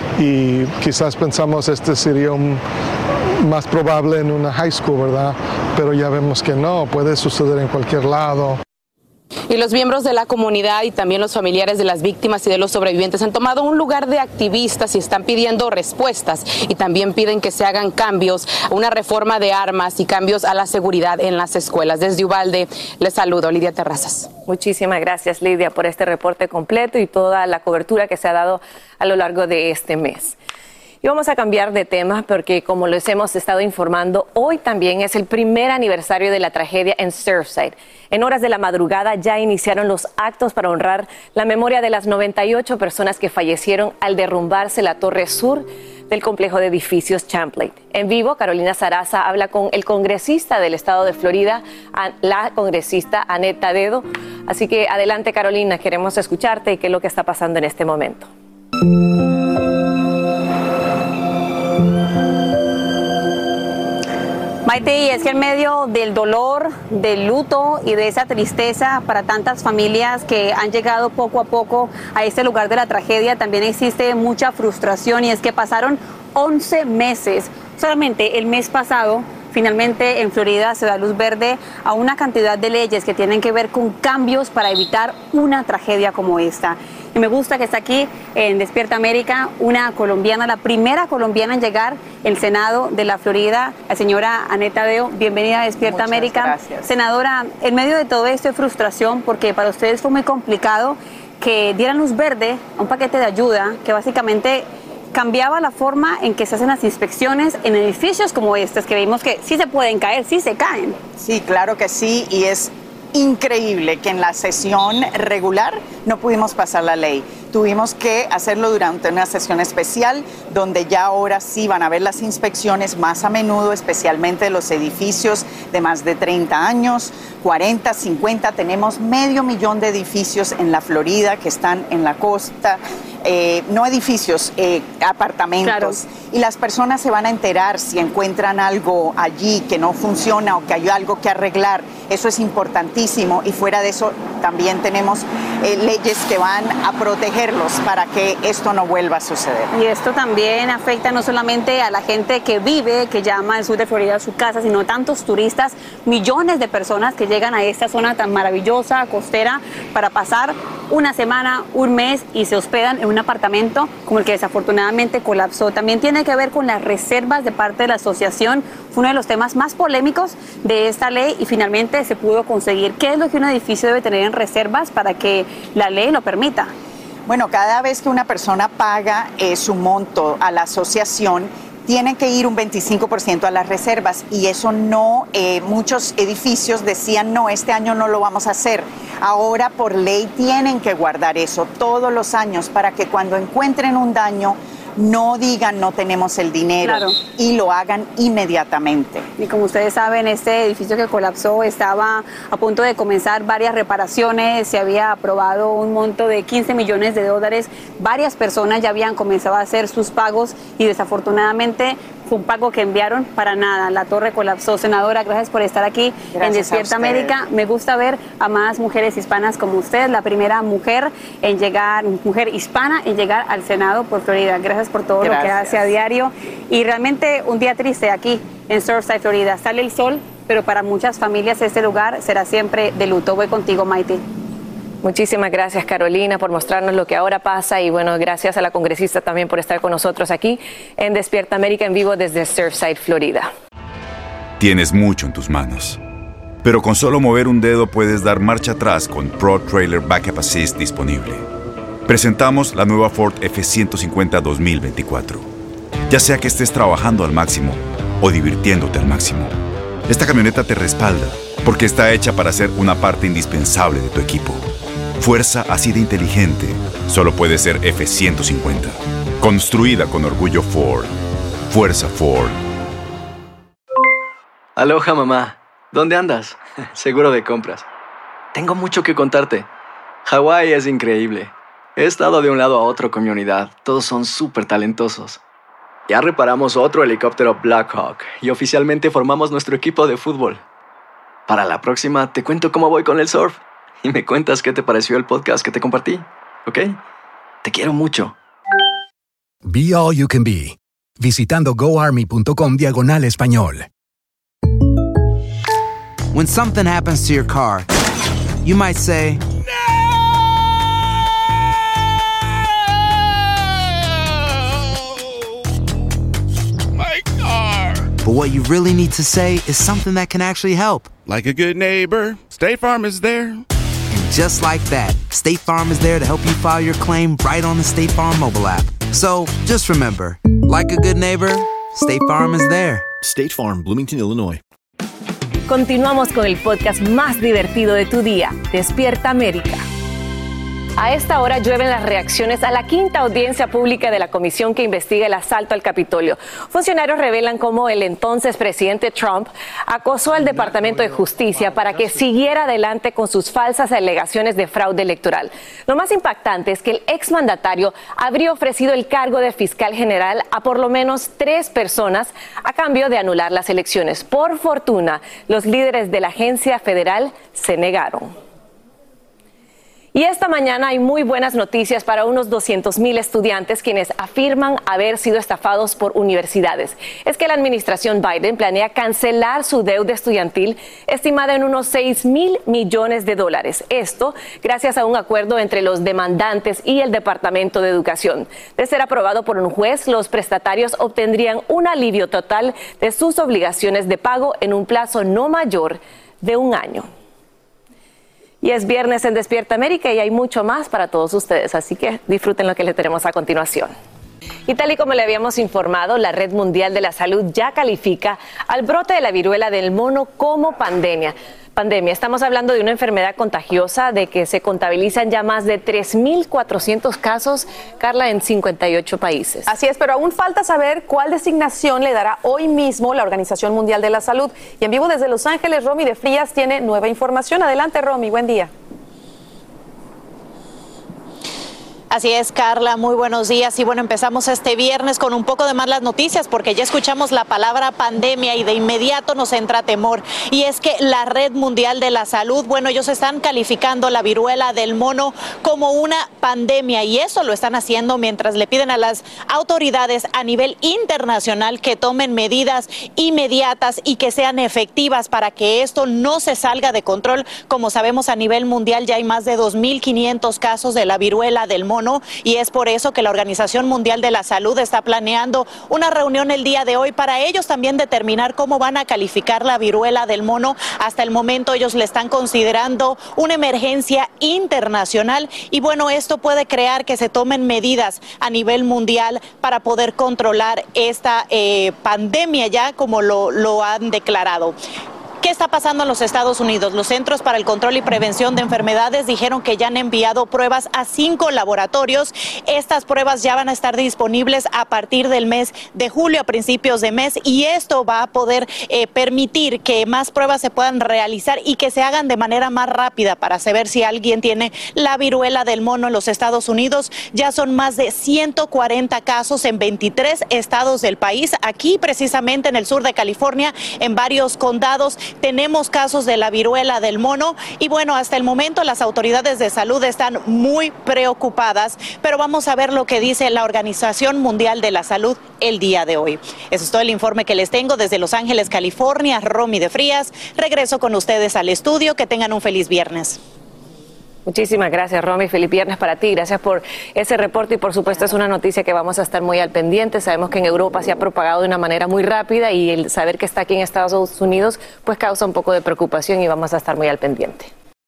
y quizás pensamos este sería un, más probable en una high school, ¿verdad? Pero ya vemos que no, puede suceder en cualquier lado. Y los miembros de la comunidad y también los familiares de las víctimas y de los sobrevivientes han tomado un lugar de activistas y están pidiendo respuestas, y también piden que se hagan cambios, una reforma de armas y cambios a la seguridad en las escuelas. Desde Uvalde les saludo, Lidia Terrazas. Muchísimas gracias, Lidia, por este reporte completo y toda la cobertura que se ha dado a lo largo de este mes. Y vamos a cambiar de tema porque, como les hemos estado informando, hoy también es el primer aniversario de la tragedia en Surfside. En horas de la madrugada ya iniciaron los actos para honrar la memoria de las noventa y ocho personas que fallecieron al derrumbarse la torre sur del complejo de edificios Champlain. En vivo, Carolina Sarasa habla con el congresista del estado de Florida, la congresista Annette Tadedo. Así que adelante, Carolina, queremos escucharte y qué es lo que está pasando en este momento. Maite, y es que en medio del dolor, del luto y de esa tristeza para tantas familias que han llegado poco a poco a este lugar de la tragedia, también existe mucha frustración, y es que pasaron once meses. Solamente el mes pasado, finalmente en Florida se da luz verde a una cantidad de leyes que tienen que ver con cambios para evitar una tragedia como esta. Y me gusta que está aquí en Despierta América una colombiana, la primera colombiana en llegar al Senado de la Florida, la señora Annette Tadedo. Bienvenida a Despierta Muchas América. Gracias. Senadora, en medio de todo esto de frustración, porque para ustedes fue muy complicado que dieran luz verde a un paquete de ayuda que básicamente cambiaba la forma en que se hacen las inspecciones en edificios como estos, que vimos que sí se pueden caer, sí se caen. Sí, claro que sí, y es increíble que en la sesión regular no pudimos pasar la ley. Tuvimos que hacerlo durante una sesión especial donde ya ahora sí van a ver las inspecciones más a menudo, especialmente de los edificios de más de treinta años, cuarenta, cincuenta. Tenemos medio millón de edificios en la Florida que están en la costa. Eh, no edificios, eh, apartamentos. Claro. Y las personas se van a enterar si encuentran algo allí que no funciona o que hay algo que arreglar. Eso es importantísimo y fuera de eso también tenemos eh, leyes que van a protegerlos para que esto no vuelva a suceder. Y esto también afecta no solamente a la gente que vive, que llama al sur de Florida a su casa, sino tantos turistas, millones de personas que llegan a esta zona tan maravillosa, costera, para pasar una semana, un mes y se hospedan en un apartamento como el que desafortunadamente colapsó. También tiene que ver con las reservas de parte de la asociación. Fue uno de los temas más polémicos de esta ley y finalmente se pudo conseguir. ¿Qué es lo que un edificio debe tener en reservas para que la ley lo permita? Bueno, cada vez que una persona paga eh, su monto a la asociación, tienen que ir un veinticinco por ciento a las reservas y eso no, eh, muchos edificios decían no, este año no lo vamos a hacer. Ahora por ley tienen que guardar eso todos los años para que cuando encuentren un daño no digan no tenemos el dinero. Claro. Y lo hagan inmediatamente. Y como ustedes saben, este edificio que colapsó estaba a punto de comenzar varias reparaciones, se había aprobado un monto de quince millones de dólares, varias personas ya habían comenzado a hacer sus pagos y desafortunadamente fue un pago que enviaron para nada. La torre colapsó. Senadora, gracias por estar aquí gracias en Despierta América. Me gusta ver a más mujeres hispanas como usted, la primera mujer en llegar, mujer hispana en llegar al Senado por Florida. Gracias por todo gracias. Lo que hace a diario. Y realmente un día triste aquí en Surfside, Florida. Sale el sol, pero para muchas familias este lugar será siempre de luto. Voy contigo, Maite. Muchísimas gracias, Carolina, por mostrarnos lo que ahora pasa y bueno, gracias a la congresista también por estar con nosotros aquí en Despierta América en vivo desde Surfside, Florida. Tienes mucho en tus manos, pero con solo mover un dedo puedes dar marcha atrás con Pro Trailer Backup Assist disponible. Presentamos la nueva Ford F ciento cincuenta dos mil veinticuatro. Ya sea que estés trabajando al máximo o divirtiéndote al máximo, esta camioneta te respalda porque está hecha para ser una parte indispensable de tu equipo. Fuerza así de inteligente solo puede ser F ciento cincuenta. Construida con orgullo Ford. Fuerza Ford. Aloha, mamá. ¿Dónde andas? Seguro de compras. Tengo mucho que contarte. Hawái es increíble. He estado de un lado a otro con mi unidad. Todos son súper talentosos. Ya reparamos otro helicóptero Blackhawk y oficialmente formamos nuestro equipo de fútbol. Para la próxima te cuento cómo voy con el surf. Y me cuentas qué te pareció el podcast que te compartí, ¿ok? Te quiero mucho. Be All You Can Be, visitando goarmy.com diagonal español. When something happens to your car, you might say, My car! But what you really need to say is something that can actually help. Like a good neighbor, State Farm is there. Just like that, State Farm is there to help you file your claim right on the State Farm mobile app. So just remember, like a good neighbor, State Farm is there. State Farm, Bloomington, Illinois. Continuamos con el podcast más divertido de tu día, Despierta América. A esta hora llueven las reacciones a la quinta audiencia pública de la comisión que investiga el asalto al Capitolio. Funcionarios revelan cómo el entonces presidente Trump acosó al Departamento de Justicia para que siguiera adelante con sus falsas alegaciones de fraude electoral. Lo más impactante es que el exmandatario habría ofrecido el cargo de fiscal general a por lo menos tres personas a cambio de anular las elecciones. Por fortuna, los líderes de la agencia federal se negaron. Y esta mañana hay muy buenas noticias para unos doscientos mil estudiantes quienes afirman haber sido estafados por universidades. Es que la administración Biden planea cancelar su deuda estudiantil estimada en unos seis mil millones de dólares. Esto gracias a un acuerdo entre los demandantes y el Departamento de Educación. De ser aprobado por un juez, los prestatarios obtendrían un alivio total de sus obligaciones de pago en un plazo no mayor de un año. Y es viernes en Despierta América y hay mucho más para todos ustedes, así que disfruten lo que les tenemos a continuación. Y tal y como le habíamos informado, la Red Mundial de la Salud ya califica al brote de la viruela del mono como pandemia. Pandemia. Estamos hablando de una enfermedad contagiosa de que se contabilizan ya más de tres mil cuatrocientos casos, Carla, en cincuenta y ocho países. Así es, pero aún falta saber cuál designación le dará hoy mismo la Organización Mundial de la Salud. Y en vivo desde Los Ángeles, Romy de Frías tiene nueva información. Adelante, Romy, buen día. Así es, Carla, muy buenos días. Y bueno, empezamos este viernes con un poco de malas noticias porque ya escuchamos la palabra pandemia y de inmediato nos entra temor. Y es que la Red Mundial de la Salud, bueno, ellos están calificando la viruela del mono como una pandemia y eso lo están haciendo mientras le piden a las autoridades a nivel internacional que tomen medidas inmediatas y que sean efectivas para que esto no se salga de control. Como sabemos, a nivel mundial ya hay más de dos mil quinientos casos de la viruela del mono. Y es por eso que la Organización Mundial de la Salud está planeando una reunión el día de hoy para ellos también determinar cómo van a calificar la viruela del mono. Hasta el momento ellos le están considerando una emergencia internacional y bueno, esto puede crear que se tomen medidas a nivel mundial para poder controlar esta eh, pandemia ya como lo, lo han declarado. ¿Qué está pasando en los Estados Unidos? Los Centros para el Control y Prevención de Enfermedades dijeron que ya han enviado pruebas a cinco laboratorios. Estas pruebas ya van a estar disponibles a partir del mes de julio, a principios de mes, y esto va a poder eh, permitir que más pruebas se puedan realizar y que se hagan de manera más rápida para saber si alguien tiene la viruela del mono en los Estados Unidos. Ya son más de ciento cuarenta casos en veintitrés estados del país. Aquí, precisamente en el sur de California, en varios condados, tenemos casos de la viruela del mono y bueno, hasta el momento las autoridades de salud están muy preocupadas, pero vamos a ver lo que dice la Organización Mundial de la Salud el día de hoy. Eso es todo el informe que les tengo desde Los Ángeles, California. Romy de Frías, regreso con ustedes al estudio. Que tengan un feliz viernes. Muchísimas gracias, Romy. Feliz viernes para ti. Gracias por ese reporte y por supuesto es una noticia que vamos a estar muy al pendiente. Sabemos que en Europa se ha propagado de una manera muy rápida y el saber que está aquí en Estados Unidos pues causa un poco de preocupación y vamos a estar muy al pendiente.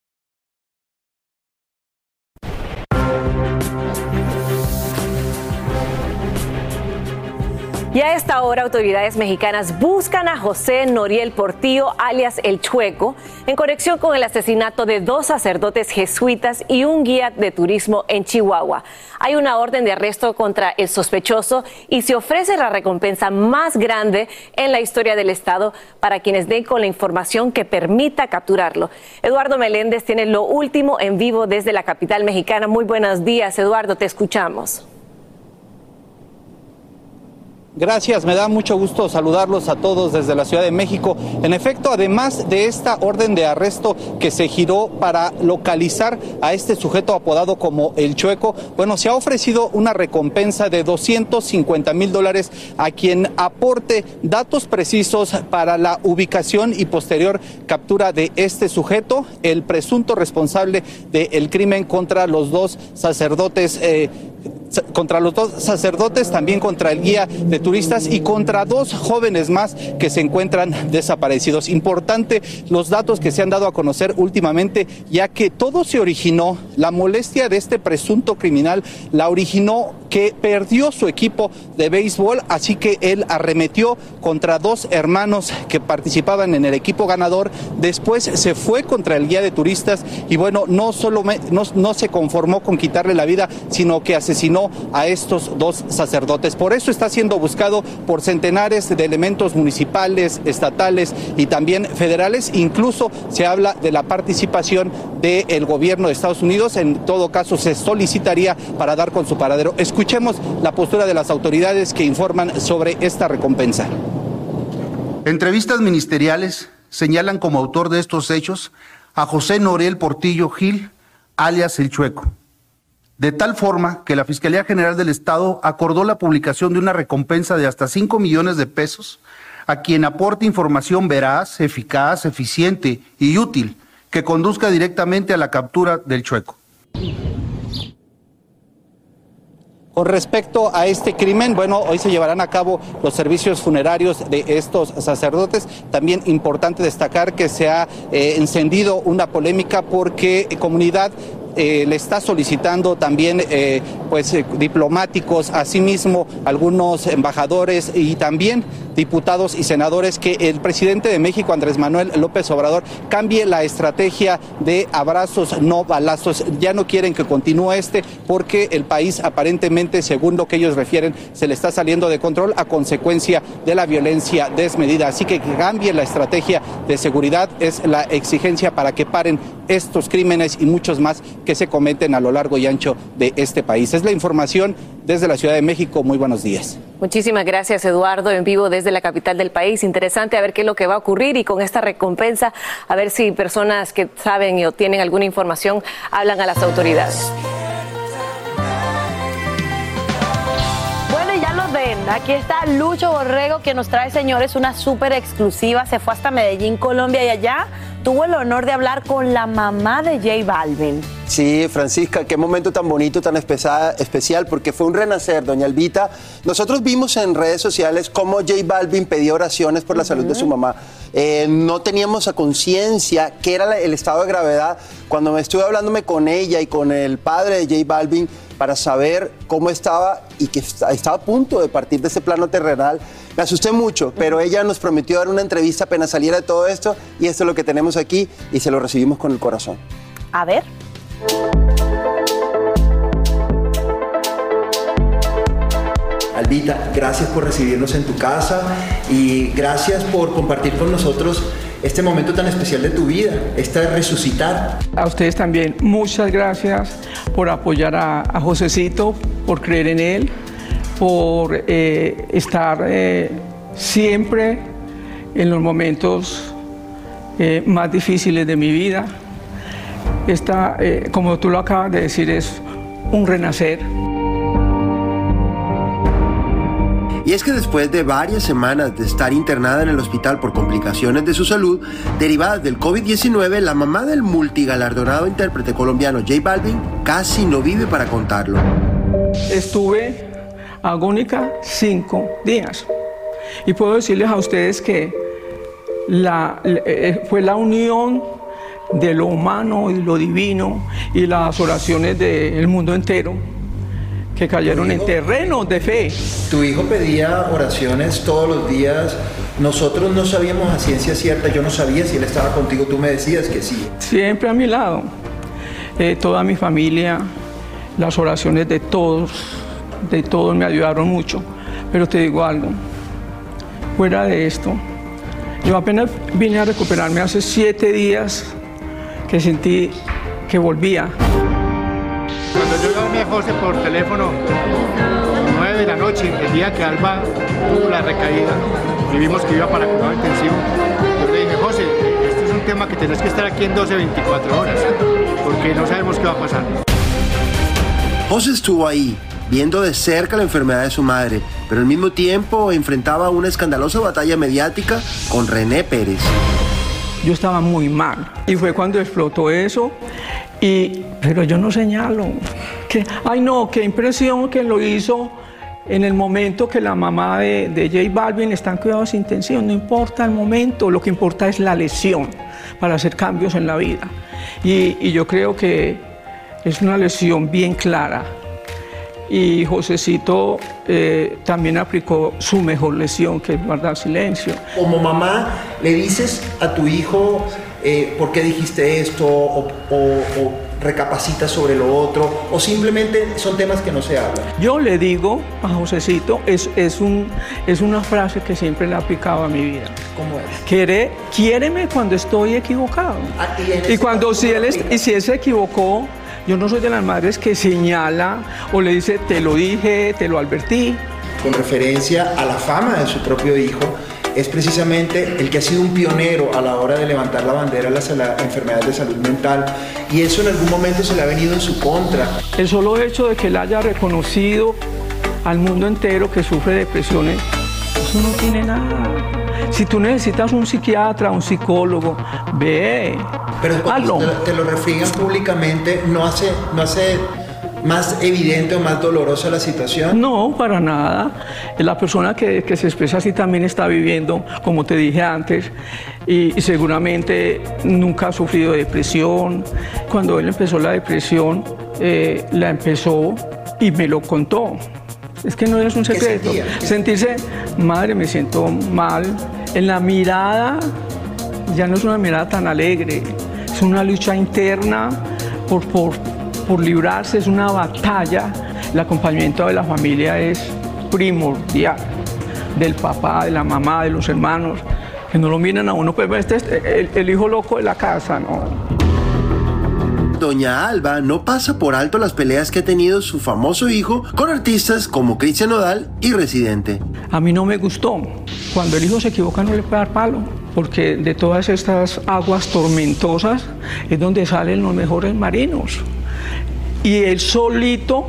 Y a esta hora, autoridades mexicanas buscan a José Noriel Portillo, alias El Chueco, en conexión con el asesinato de dos sacerdotes jesuitas y un guía de turismo en Chihuahua. Hay una orden de arresto contra el sospechoso y se ofrece la recompensa más grande en la historia del Estado para quienes den con la información que permita capturarlo. Eduardo Meléndez tiene lo último en vivo desde la capital mexicana. Muy buenos días, Eduardo, te escuchamos. Gracias, me da mucho gusto saludarlos a todos desde la Ciudad de México. En efecto, además de esta orden de arresto que se giró para localizar a este sujeto apodado como El Chueco, bueno, se ha ofrecido una recompensa de doscientos cincuenta mil dólares a quien aporte datos precisos para la ubicación y posterior captura de este sujeto, el presunto responsable del crimen contra los dos sacerdotes eh, contra los dos sacerdotes, también contra el guía de turistas y contra dos jóvenes más que se encuentran desaparecidos. Importante los datos que se han dado a conocer últimamente, ya que todo se originó, la molestia de este presunto criminal la originó que perdió su equipo de béisbol, así que él arremetió contra dos hermanos que participaban en el equipo ganador, después se fue contra el guía de turistas y bueno, no solo me, no, no se conformó con quitarle la vida, sino que asesinó a estos dos sacerdotes. Por eso está siendo buscado por centenares de elementos municipales, estatales y también federales. Incluso se habla de la participación del gobierno de Estados Unidos. En todo caso, se solicitaría para dar con su paradero. Escuchemos la postura de las autoridades que informan sobre esta recompensa. Entrevistas ministeriales señalan como autor de estos hechos a José Noriel Portillo Gil, alias El Chueco, de tal forma que la Fiscalía General del Estado acordó la publicación de una recompensa de hasta cinco millones de pesos a quien aporte información veraz, eficaz, eficiente y útil que conduzca directamente a la captura del Chueco. Con respecto a este crimen, bueno, hoy se llevarán a cabo los servicios funerarios de estos sacerdotes. También importante destacar que se ha eh, encendido una polémica porque comunidad eh, le está solicitando también eh, pues, eh, diplomáticos, asimismo algunos embajadores y también diputados y senadores, que el presidente de México, Andrés Manuel López Obrador, cambie la estrategia de abrazos, no balazos. Ya no quieren que continúe este, porque el país aparentemente, según lo que ellos refieren, se le está saliendo de control a consecuencia de la violencia desmedida. Así que que cambie la estrategia de seguridad es la exigencia para que paren estos crímenes y muchos más que se cometen a lo largo y ancho de este país. Es la información desde la Ciudad de México. Muy buenos días. Muchísimas gracias, Eduardo, en vivo desde la capital del país. Interesante a ver qué es lo que va a ocurrir, y con esta recompensa a ver si personas que saben o tienen alguna información hablan a las autoridades. Bueno, y ya lo ven, aquí está Lucho Borrego, que nos trae, señores, una súper exclusiva. Se fue hasta Medellín, Colombia, y allá tuvo el honor de hablar con la mamá de J Balvin. Sí, Francisca, qué momento tan bonito, tan especial, porque fue un renacer, doña Albita. Nosotros vimos en redes sociales cómo J Balvin pedía oraciones por la uh-huh. salud de su mamá. Eh, no teníamos a conciencia qué era el estado de gravedad. Cuando me estuve hablándome con ella y con el padre de J Balvin para saber cómo estaba y que estaba a punto de partir de ese plano terrenal, me asusté mucho, pero ella nos prometió dar una entrevista apenas saliera de todo esto, y esto es lo que tenemos aquí y se lo recibimos con el corazón. A ver. Albita, gracias por recibirnos en tu casa y gracias por compartir con nosotros este momento tan especial de tu vida, este resucitar. A ustedes también, muchas gracias por apoyar a, a Josecito, por creer en él, por eh, estar eh, siempre en los momentos eh, más difíciles de mi vida. Esta, eh, como tú lo acabas de decir, es un renacer. Y es que después de varias semanas de estar internada en el hospital por complicaciones de su salud derivadas del COVID diecinueve, la mamá del multigalardonado intérprete colombiano J Balvin casi no vive para contarlo. Estuve agónica cinco días. Y puedo decirles a ustedes que la, fue la unión de lo humano y lo divino y las oraciones del mundo entero que cayeron en terrenos de fe. Tu hijo pedía oraciones todos los días. Nosotros no sabíamos a ciencia cierta, yo no sabía si él estaba contigo, tú me decías que sí. Siempre a mi lado. Eh, toda mi familia, las oraciones de todos, de todos me ayudaron mucho. Pero te digo algo, fuera de esto, yo apenas vine a recuperarme hace siete días que sentí que volvía. Cuando yo llamé a José por teléfono, nueve de la noche, el día que Alba tuvo la recaída y vimos que iba para cuidado intensivo, yo le dije, José, este es un tema que tenés que estar aquí en doce, veinticuatro horas, porque no sabemos qué va a pasar. José estuvo ahí, viendo de cerca la enfermedad de su madre, pero al mismo tiempo enfrentaba una escandalosa batalla mediática con René Pérez. Yo estaba muy mal y fue cuando explotó eso, y, pero yo no señalo. Que, ay no, qué impresión que lo hizo en el momento que la mamá de, de J Balvin está en cuidados intensivos. No importa el momento, lo que importa es la lesión para hacer cambios en la vida. Y, y yo creo que es una lesión bien clara. Y Josecito eh, también aplicó su mejor lesión, que es guardar silencio. Como mamá, ¿le dices a tu hijo eh, por qué dijiste esto o, o, o recapacitas sobre lo otro, o simplemente son temas que no se hablan? Yo le digo a Josecito, es, es, un, es una frase que siempre le he aplicado a mi vida. ¿Cómo es? Quiere, quiéreme cuando estoy equivocado. Ah, y, y cuando si él, y si él se equivocó, yo no soy de las madres que señala o le dice, te lo dije, te lo advertí. Con referencia a la fama de su propio hijo, es precisamente el que ha sido un pionero a la hora de levantar la bandera a las enfermedades de salud mental, y eso en algún momento se le ha venido en su contra. El solo hecho de que él haya reconocido al mundo entero que sufre depresiones, eso no tiene nada. Si tú necesitas un psiquiatra, un psicólogo, ve. Pero cuando te, te lo refriegan públicamente, no hace, no hace más evidente o más dolorosa la situación? No, para nada. La persona que, que se expresa así también está viviendo, como te dije antes, y, y seguramente nunca ha sufrido depresión. Cuando él empezó la depresión, eh, la empezó y me lo contó. Es que no es un secreto. Sentirse, madre, me siento mal. En la mirada, ya no es una mirada tan alegre, es una lucha interna por, por, por librarse, es una batalla. El acompañamiento de la familia es primordial, del papá, de la mamá, de los hermanos, que no lo miran a uno, pues este es el, el hijo loco de la casa, ¿no? Doña Alba no pasa por alto las peleas que ha tenido su famoso hijo con artistas como Cristian Nodal y Residente. A mí no me gustó. Cuando el hijo se equivoca no le puede dar palo, porque de todas estas aguas tormentosas es donde salen los mejores marinos. Y él solito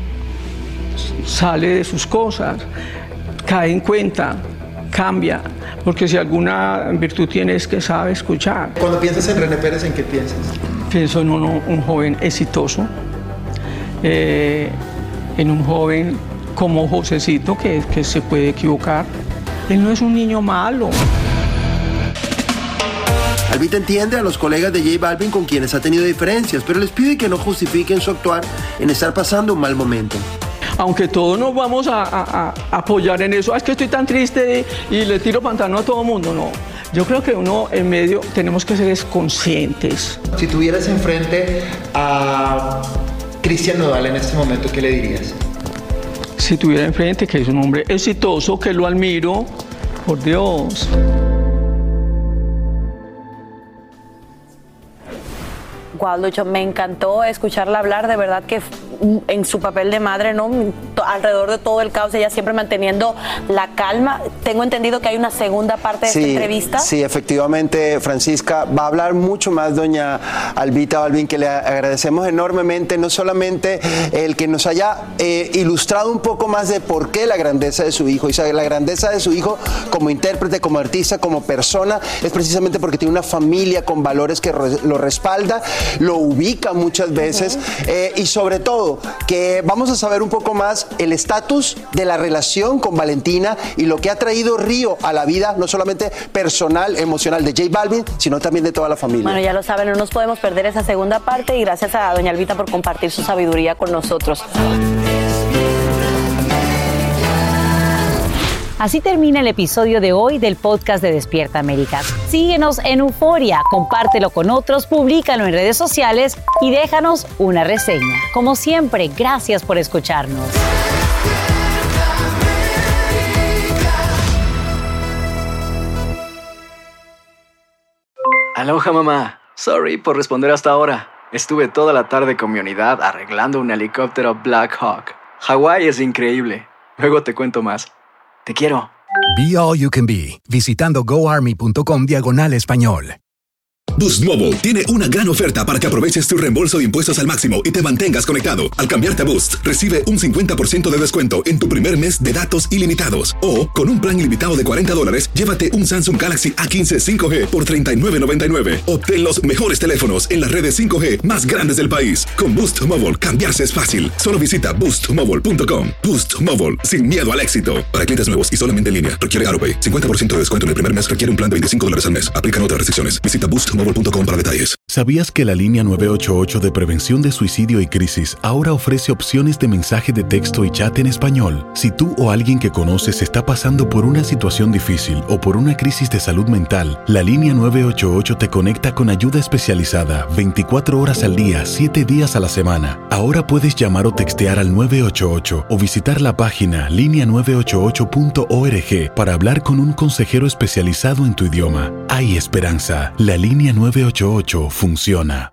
sale de sus cosas, cae en cuenta, cambia, porque si alguna virtud tiene es que sabe escuchar. Cuando piensas en René Pérez, ¿en qué piensas? Pienso en un, un joven exitoso, eh, en un joven como Josecito que, que se puede equivocar. Él no es un niño malo. Albita entiende a los colegas de J Balvin con quienes ha tenido diferencias, pero les pide que no justifiquen su actuar en estar pasando un mal momento. Aunque todos nos vamos a, a, a apoyar en eso, ah, es que estoy tan triste y, y le tiro pantano a todo el mundo, no. Yo creo que uno en medio tenemos que ser conscientes. Si tuvieras enfrente a Cristian Nodal en este momento, ¿qué le dirías? Si tuviera enfrente que es un hombre exitoso, que lo admiro, por Dios. Guau, Lucho, me encantó escucharla hablar, de verdad que en su papel de madre, ¿no? Alrededor de todo el caos, ella siempre manteniendo la calma. Tengo entendido que hay una segunda parte de sí, esta entrevista. Sí, efectivamente, Francisca, va a hablar mucho más doña Albita Balvin, que le agradecemos enormemente, no solamente el que nos haya eh, ilustrado un poco más de por qué la grandeza de su hijo, y la grandeza de su hijo como intérprete, como artista, como persona, es precisamente porque tiene una familia con valores que lo respalda, lo ubica muchas veces, uh-huh. eh, y sobre todo que vamos a saber un poco más el estatus de la relación con Valentina y lo que ha traído Río a la vida, no solamente personal, emocional de J Balvin, sino también de toda la familia. Bueno, ya lo saben, no nos podemos perder esa segunda parte, y gracias a doña Albita por compartir su sabiduría con nosotros. Así termina el episodio de hoy del podcast de Despierta América. Síguenos en Euforia, compártelo con otros, públicalo en redes sociales y déjanos una reseña. Como siempre, gracias por escucharnos. Aloha, mamá. Sorry por responder hasta ahora. Estuve toda la tarde con mi unidad arreglando un helicóptero Black Hawk. Hawái es increíble. Luego te cuento más. Te quiero. Be All You Can Be, visitando goarmy.com diagonal español. Boost Mobile tiene una gran oferta para que aproveches tu reembolso de impuestos al máximo y te mantengas conectado. Al cambiarte a Boost, recibe un cincuenta por ciento de descuento en tu primer mes de datos ilimitados. O, con un plan ilimitado de cuarenta dólares, llévate un Samsung Galaxy A quince cinco G por treinta y nueve noventa y nueve. Obtén los mejores teléfonos en las redes cinco G más grandes del país. Con Boost Mobile, cambiarse es fácil. Solo visita boost mobile punto com. Boost Mobile, sin miedo al éxito. Para clientes nuevos y solamente en línea, requiere AutoPay. cincuenta por ciento de descuento en el primer mes requiere un plan de veinticinco dólares al mes. Aplican otras restricciones. Visita boost mobile punto com para detalles. ¿Sabías que la línea nueve ocho ocho de prevención de suicidio y crisis ahora ofrece opciones de mensaje de texto y chat en español? Si tú o alguien que conoces está pasando por una situación difícil o por una crisis de salud mental, la línea nueve ocho ocho te conecta con ayuda especializada veinticuatro horas al día, siete días a la semana. Ahora puedes llamar o textear al nueve ocho ocho o visitar la página línea nueve ocho ocho punto org para hablar con un consejero especializado en tu idioma. Hay esperanza. La línea nueve ocho ocho funciona.